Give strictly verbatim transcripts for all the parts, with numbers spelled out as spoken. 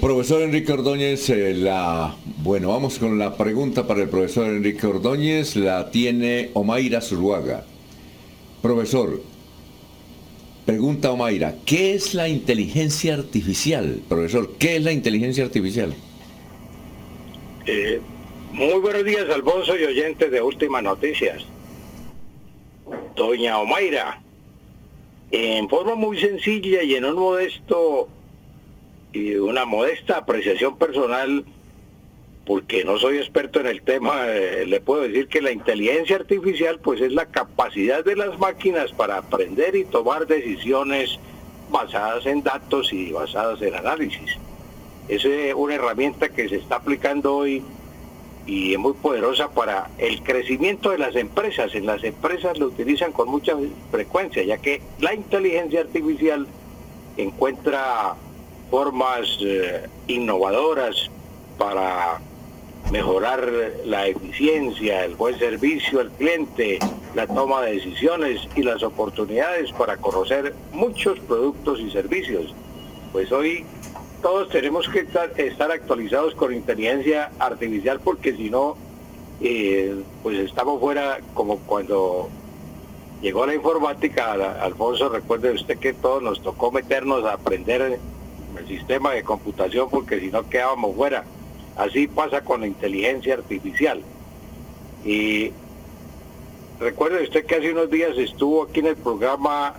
Profesor Enrique Ordóñez, eh, la bueno, vamos con la pregunta para el profesor Enrique Ordóñez, la tiene Omaira Zuluaga. Profesor, pregunta Omaira, ¿qué es la inteligencia artificial? Profesor, ¿qué es la inteligencia artificial? Eh, muy buenos días, Alfonso y oyentes de Últimas Noticias. Doña Omaira, en forma muy sencilla y en un modesto y una modesta apreciación personal, porque no soy experto en el tema, eh, le puedo decir que la inteligencia artificial pues es la capacidad de las máquinas para aprender y tomar decisiones basadas en datos y basadas en análisis. Es eh, una herramienta que se está aplicando hoy y es muy poderosa para el crecimiento de las empresas. En las empresas lo utilizan con mucha frecuencia, ya que la inteligencia artificial encuentra formas eh, innovadoras para mejorar la eficiencia, el buen servicio al cliente, la toma de decisiones y las oportunidades para conocer muchos productos y servicios. Pues hoy todos tenemos que estar, estar actualizados con inteligencia artificial, porque si no, eh, pues estamos fuera, como cuando llegó la informática. Alfonso, recuerde usted que todos nos tocó meternos a aprender el sistema de computación, porque si no quedábamos fuera. Así pasa con la inteligencia artificial. Y recuerde usted que hace unos días estuvo aquí en el programa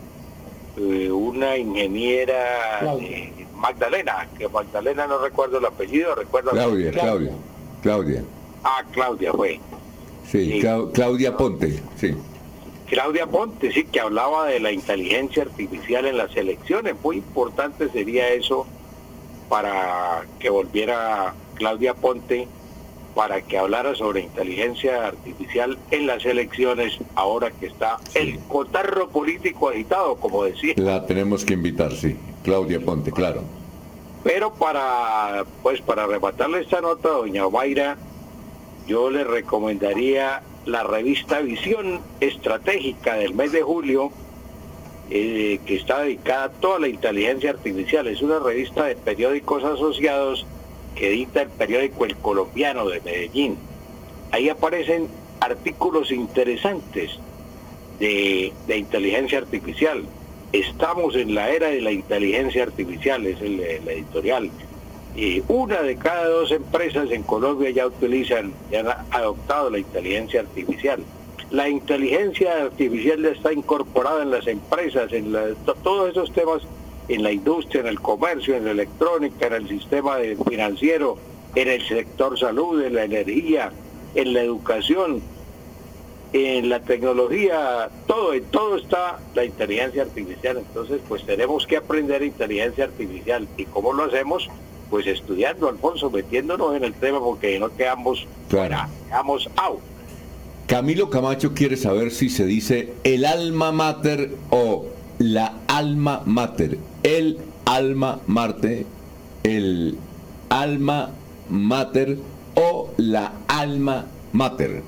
eh, una ingeniera eh, Magdalena, que Magdalena no recuerdo el apellido, recuerdo Claudia, Claudia, Claudia. Ah, Claudia fue. Sí, Clau- Claudia Ponte, sí. Claudia Ponte, sí, que hablaba de la inteligencia artificial en las elecciones. Muy importante sería eso para que volviera Claudia Ponte, para que hablara sobre inteligencia artificial en las elecciones, ahora que está sí. el cotarro político agitado, como decía. La tenemos que invitar, sí. Claudia Ponte, claro. Pero para, pues para rematarle esta nota, doña Omaira, yo le recomendaría la revista Visión Estratégica del mes de julio, eh, que está dedicada a toda la inteligencia artificial. Es una revista de periódicos asociados que edita el periódico El Colombiano de Medellín. Ahí aparecen artículos interesantes de, de inteligencia artificial. Estamos en la era de la inteligencia artificial, es el, el editorial. Y una de cada dos empresas en Colombia ya utilizan, ya han adoptado la inteligencia artificial. La inteligencia artificial ya está incorporada en las empresas, en la, to, todos esos temas, en la industria, en el comercio, en la electrónica, en el sistema de financiero, en el sector salud, en la energía, en la educación, en la tecnología, todo, en todo está la inteligencia artificial. Entonces, pues tenemos que aprender inteligencia artificial. ¿Y cómo lo hacemos? Pues estudiando, Alfonso, metiéndonos en el tema, porque no quedamos fuera, quedamos out. Camilo Camacho quiere saber si se dice el alma mater o la alma mater. El alma mater, el alma mater o la alma mater.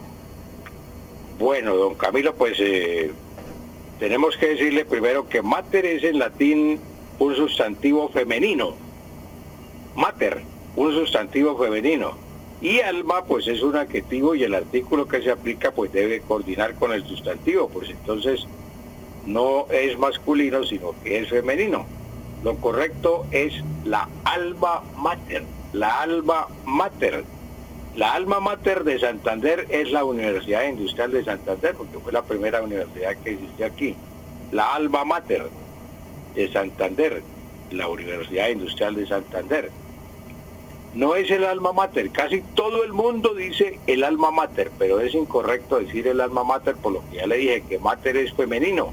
Bueno, don Camilo, pues eh, tenemos que decirle primero que mater es en latín un sustantivo femenino. Mater, un sustantivo femenino. Y alma, pues es un adjetivo, y el artículo que se aplica pues debe coordinar con el sustantivo, pues entonces no es masculino, sino que es femenino. Lo correcto es la alma mater, la alma mater. La alma mater de Santander es la Universidad Industrial de Santander, porque fue la primera universidad que existió aquí. La alma mater de Santander, la Universidad Industrial de Santander. No es el alma mater, casi todo el mundo dice el alma mater, pero es incorrecto decir el alma mater, por lo que ya le dije que mater es femenino.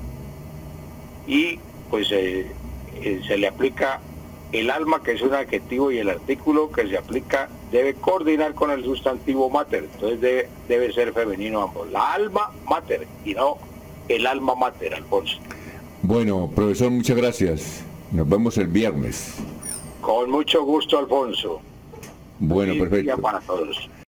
Y pues eh, eh, se le aplica el alma, que es un adjetivo, y el artículo que se aplica debe coordinar con el sustantivo mater, entonces debe, debe ser femenino ambos. La alma mater y no el alma mater, Alfonso. Bueno, profesor, muchas gracias. Nos vemos el viernes. Con mucho gusto, Alfonso. Bueno, perfecto. Para todos.